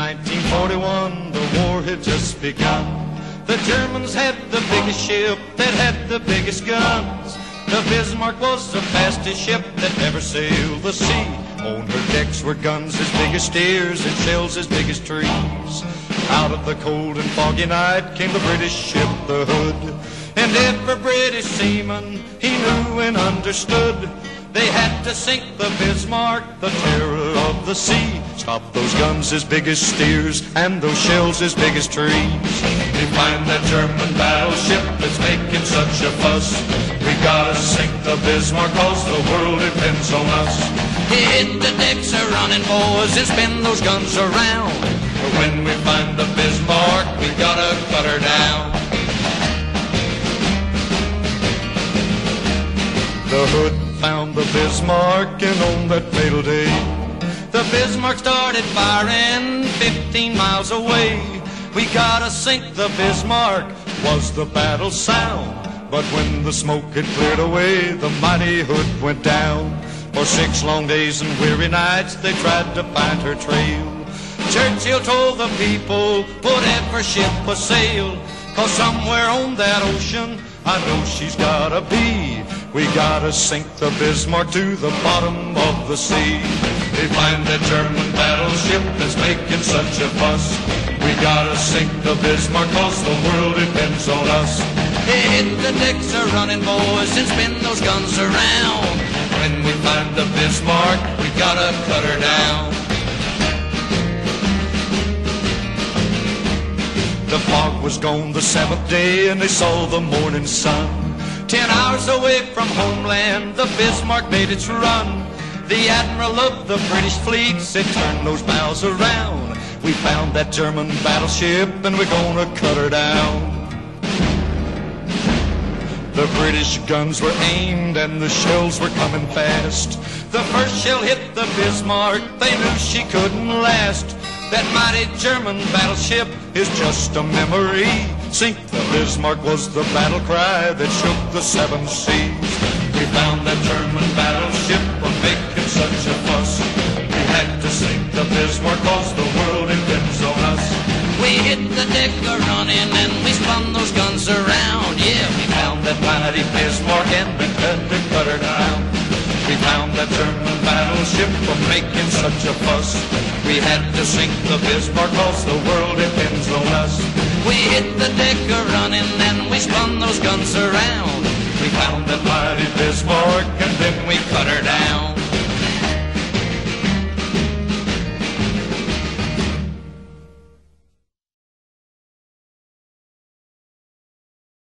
1941, the war had just begun. The Germans had the biggest ship that had the biggest guns. The Bismarck was the fastest ship that ever sailed the sea. On her decks were guns as big as steers and shells as big as trees. Out of the cold and foggy night came the British ship, the Hood. And every British seaman, he knew and understood, they had to sink the Bismarck, the terror of the sea. Stop those guns as big as steers and those shells as big as trees. We find that German battleship that's making such a fuss. We gotta sink the Bismarck, cause the world depends on us. Hit the decks a running, boys, and spin those guns around. When we find the Bismarck, we gotta cut her down. The Hood found the Bismarck, and on that fatal day, the Bismarck started firing 15 miles away. We gotta sink the Bismarck, was the battle sound. But when the smoke had cleared away, the mighty Hood went down. For 6 long days and weary nights, they tried to find her trail. Churchill told the people, put every ship a sail, cause somewhere on that ocean, I know she's gotta be. We gotta sink the Bismarck to the bottom of the sea. They find that German battleship that's making such a fuss. We gotta sink the Bismarck, cause the world depends on us. Hit the decks a running, boys, and spin those guns around. When we find the Bismarck, we gotta cut her down. The fog was gone the 7th day, and they saw the morning sun. 10 hours away from homeland, the Bismarck made its run. The admiral of the British fleet said, turn those bows around. We found that German battleship, and we're gonna cut her down. The British guns were aimed, and the shells were coming fast. The first shell hit the Bismarck, they knew she couldn't last. That mighty German battleship is just a memory. Sink the Bismarck was the battle cry that shook the 7 seas. We found that German battleship was making such a fuss. We had to sink the Bismarck, cause the world depends on us. We hit the deck a-running and we spun those guns around. Yeah, we found that mighty Bismarck and we had to cut her down. We found that German battleship was making such a fuss. We had to sink the Bismarck, cause the world depends on us. We hit the deck a-running and we spun those guns around. We found that mighty Bismarck and then we cut her down.